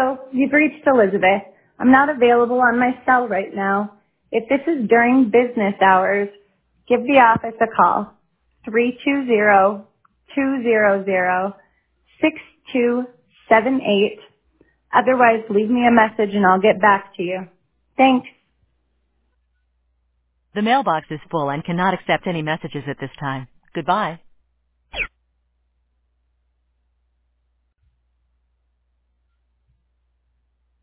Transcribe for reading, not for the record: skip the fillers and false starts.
Hello, you've reached Elizabeth. I'm not available on my cell right now. If this is during business hours, give the office a call. 320-200-6278. Otherwise, leave me a message and I'll get back to you. Thanks. The mailbox is full and cannot accept any messages at this time. Goodbye.